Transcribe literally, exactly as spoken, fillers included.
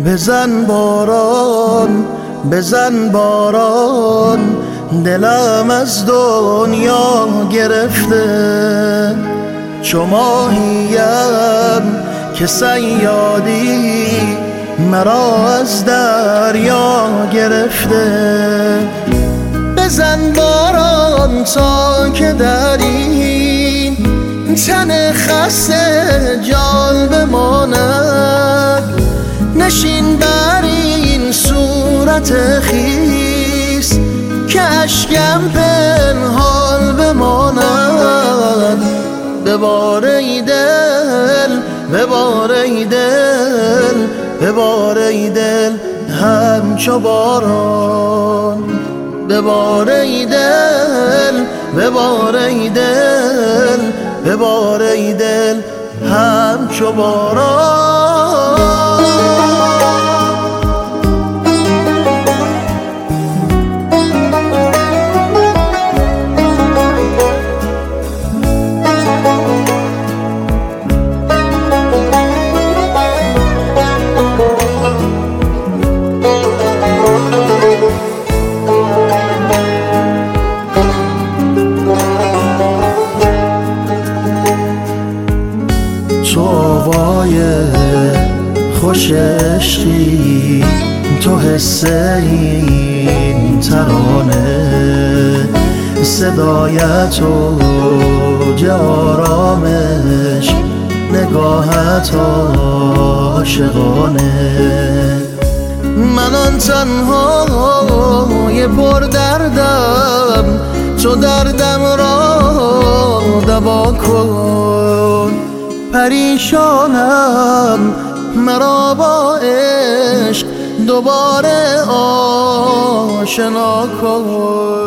بزن باران بزن باران، دلم از دنیا گرفته. چو ماهیم که صیادی مرا از دریا گرفته. بزن باران تا که در این تن خسته جان بماند. نشین بر این صورت خیس که اشکم پنهان بماند. ببار ای دل ببار ای دل ببار ای دل همچو باران. ببار ای دل ببار ای دل ببار ای دل همچو باران. تو آوای خوش عشقی، تو حس این ترانه، صدایت و آرامش، نگاهت عاشقانه. من آن تنهای پر دردم، تو دردم را دوا کن. پریشانم مرا با عشق دوباره آشنا کن.